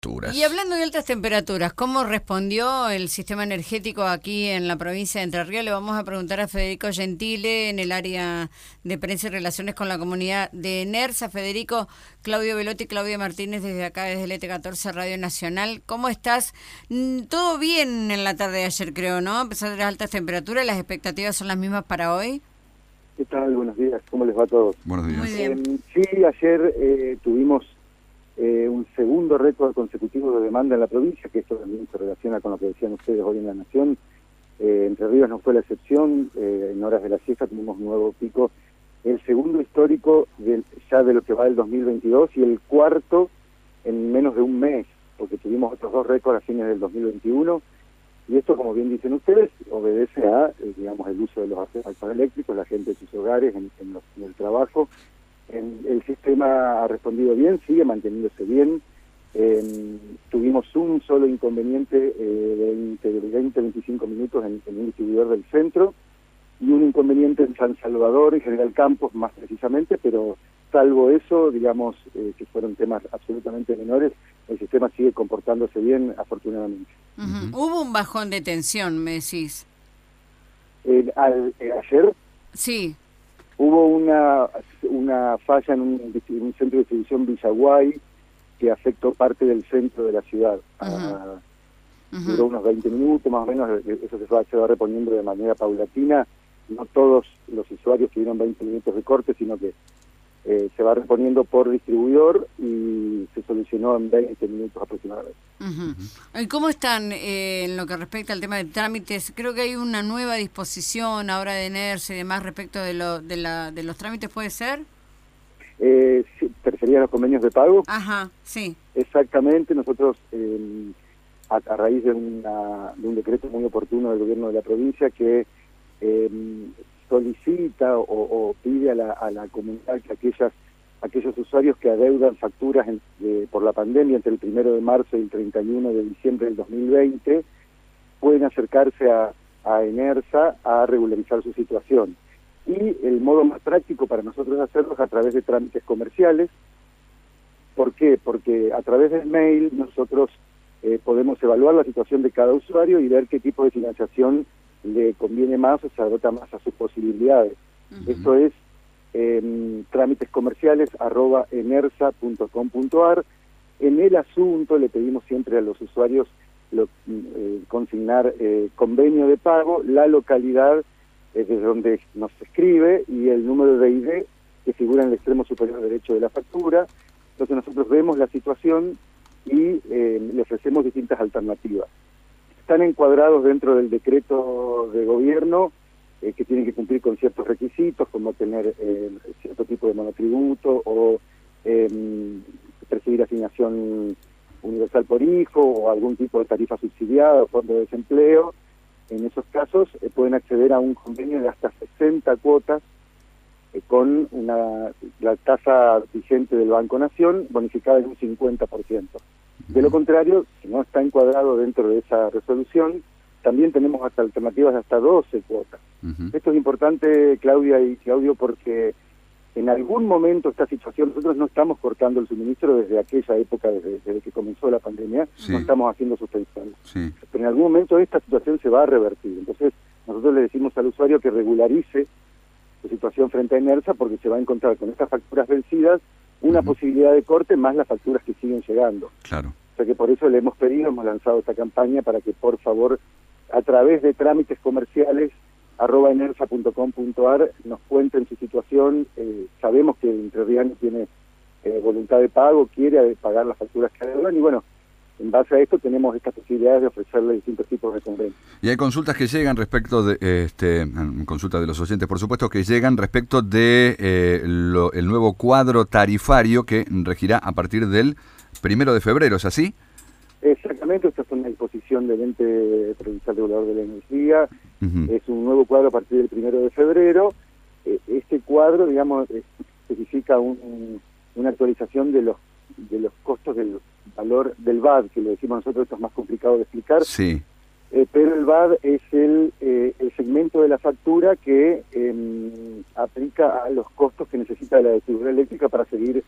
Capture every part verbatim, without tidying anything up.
Y hablando de altas temperaturas, ¿cómo respondió el sistema energético aquí en la provincia de Entre Ríos? Le vamos a preguntar a Federico Gentile en el área de prensa y relaciones con la comunidad de ENERSA. Federico, Claudio Velotti y Claudia Martínez desde acá, desde el E T catorce Radio Nacional. ¿Cómo estás? Todo bien en la tarde de ayer, creo, ¿no? A pesar de las altas temperaturas, ¿las expectativas son las mismas para hoy? ¿Qué tal? Buenos días. ¿Cómo les va a todos? Buenos días. Muy bien. Eh, sí, ayer eh, tuvimos eh, un segundo récord consecutivo de demanda en la provincia, que esto también se relaciona con lo que decían ustedes hoy en La Nación. Eh, Entre Ríos no fue la excepción. Eh, en horas de la siesta tuvimos un nuevo pico, el segundo histórico del, ya de lo que va del dos mil veintidós y el cuarto en menos de un mes, porque tuvimos otros dos récords a fines del dos mil veintiuno. Y esto, como bien dicen ustedes, obedece a, eh, digamos, el uso de los artefactos eléctricos, la gente en sus hogares, en, en, los, en el trabajo. En, el sistema ha respondido bien, sigue manteniéndose bien. Eh, tuvimos un solo inconveniente eh, de veinte a veinticinco minutos en, en un distribuidor del centro y un inconveniente en San Salvador, en General Campos más precisamente, pero salvo eso, digamos, eh, que fueron temas absolutamente menores, el sistema sigue comportándose bien, afortunadamente. Uh-huh. Hubo un bajón de tensión, me decís. Eh, al, eh, ayer sí hubo una una falla en un, en un centro de distribución Villaguay que afectó parte del centro de la ciudad. Uh-huh. Ah, uh-huh. Duró unos veinte minutos más o menos, eso se va, se va reponiendo de manera paulatina. No todos los usuarios tuvieron veinte minutos de corte, sino que Eh, se va reponiendo por distribuidor y se solucionó en veinte minutos aproximadamente. Uh-huh. ¿Y cómo están eh, en lo que respecta al tema de trámites? Creo que hay una nueva disposición ahora de ENERSA y demás respecto de, lo, de, la, de los trámites, ¿puede ser? Eh, sí, ¿te referías a los convenios de pago? Ajá, sí. Exactamente, nosotros eh, a, a raíz de, una, de un decreto muy oportuno del gobierno de la provincia que eh, solicita o, o pide a la, a la comunidad que aquellas, aquellos usuarios que adeudan facturas en, de, por la pandemia entre el primero de marzo y el treinta y uno de diciembre del dos mil veinte pueden acercarse a, a ENERSA a regularizar su situación. Y el modo más práctico para nosotros hacerlo es a través de trámites comerciales. ¿Por qué? Porque a través del mail nosotros eh, podemos evaluar la situación de cada usuario y ver qué tipo de financiación le conviene más o se adapta más a sus posibilidades. Uh-huh. Esto es eh, trámites comerciales arroba enersa punto com punto ar. En el asunto le pedimos siempre a los usuarios lo, eh, consignar eh, convenio de pago, la localidad eh, desde donde nos escribe y el número de I D que figura en el extremo superior derecho de la factura. Entonces nosotros vemos la situación y eh, le ofrecemos distintas alternativas. Están encuadrados dentro del decreto de gobierno eh, que tienen que cumplir con ciertos requisitos, como tener eh, cierto tipo de monotributo o eh, recibir asignación universal por hijo o algún tipo de tarifa subsidiada o fondo de desempleo. En esos casos eh, pueden acceder a un convenio de hasta sesenta cuotas eh, con una la tasa vigente del Banco Nación bonificada en un cincuenta por ciento. De lo contrario, si no está encuadrado dentro de esa resolución, también tenemos hasta alternativas de hasta doce cuotas. Uh-huh. Esto es importante, Claudia y Claudio, porque en algún momento esta situación, nosotros no estamos cortando el suministro desde aquella época, desde, desde que comenzó la pandemia, sí. No estamos haciendo suspensiones. Sí. Pero en algún momento esta situación se va a revertir. Entonces, nosotros le decimos al usuario que regularice su situación frente a ENERSA porque se va a encontrar con estas facturas vencidas una uh-huh. posibilidad de corte más las facturas que siguen llegando. Claro. O sea que por eso le hemos pedido, hemos lanzado esta campaña para que por favor a través de trámites comerciales arroba enersa punto com punto ar nos cuenten su situación. Eh, sabemos que Entre Ríos tiene eh, voluntad de pago, quiere pagar las facturas que adeudan y bueno, en base a esto tenemos estas posibilidades de ofrecerle distintos tipos de convenios. Y hay consultas que llegan respecto de, este, consultas de los oyentes, por supuesto, que llegan respecto de eh, lo, el nuevo cuadro tarifario que regirá a partir del primero de febrero, ¿es así? Exactamente, esta es una disposición del ente provincial regulador de la energía, uh-huh. Es un nuevo cuadro a partir del primero de febrero. Eh, este cuadro, digamos, especifica un, una actualización de los de los costos del valor del V A D, que lo decimos nosotros, esto es más complicado de explicar. Sí. Eh, pero el V A D es el, eh, el segmento de la factura que eh, aplica a los costos que necesita la distribuidora eléctrica para seguir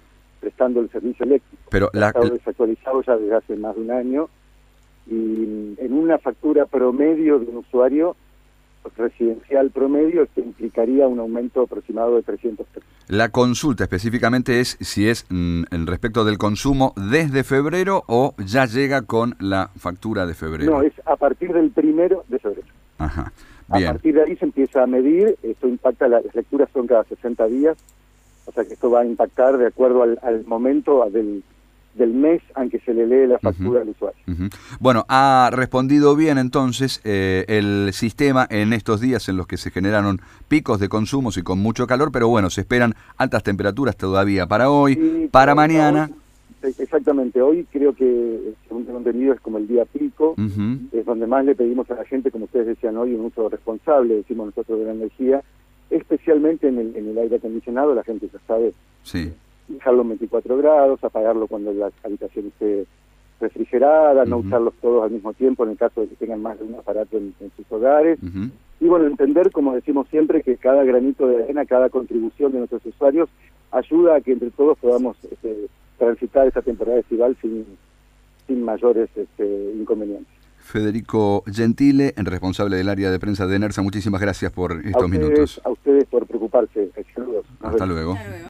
prestando el servicio eléctrico. Pero la, está desactualizado ya desde hace más de un año, y en una factura promedio de un usuario residencial promedio, esto implicaría un aumento aproximado de trescientos pesos. La consulta específicamente es si es mm, en respecto del consumo desde febrero o ya llega con la factura de febrero. No, es a partir del primero de febrero. Ajá, bien. A partir de ahí se empieza a medir, esto impacta, las lecturas son cada sesenta días, o sea que esto va a impactar de acuerdo al, al momento del, del mes en que se le lee la factura uh-huh. al usuario. Uh-huh. Bueno, ha respondido bien entonces eh, el sistema en estos días en los que se generaron picos de consumos y con mucho calor, pero bueno, se esperan altas temperaturas todavía para hoy, sí, para mañana. Hoy, exactamente, hoy creo que, según tengo entendido, es como el día pico, uh-huh. es donde más le pedimos a la gente, como ustedes decían hoy, un uso responsable, decimos nosotros, de la energía, especialmente en el, en el aire acondicionado. La gente ya sabe, sí. dejarlo en veinticuatro grados, apagarlo cuando la habitación esté refrigerada, uh-huh. no usarlos todos al mismo tiempo en el caso de que tengan más de un aparato en, en sus hogares. Uh-huh. Y bueno, entender, como decimos siempre, que cada granito de arena, cada contribución de nuestros usuarios ayuda a que entre todos podamos este, transitar esta temporada estival sin, sin mayores este, inconvenientes. Federico Gentile, responsable del área de prensa de ENERSA, muchísimas gracias por estos a ustedes, minutos. A ustedes por preocuparse. Saludos. Hasta luego.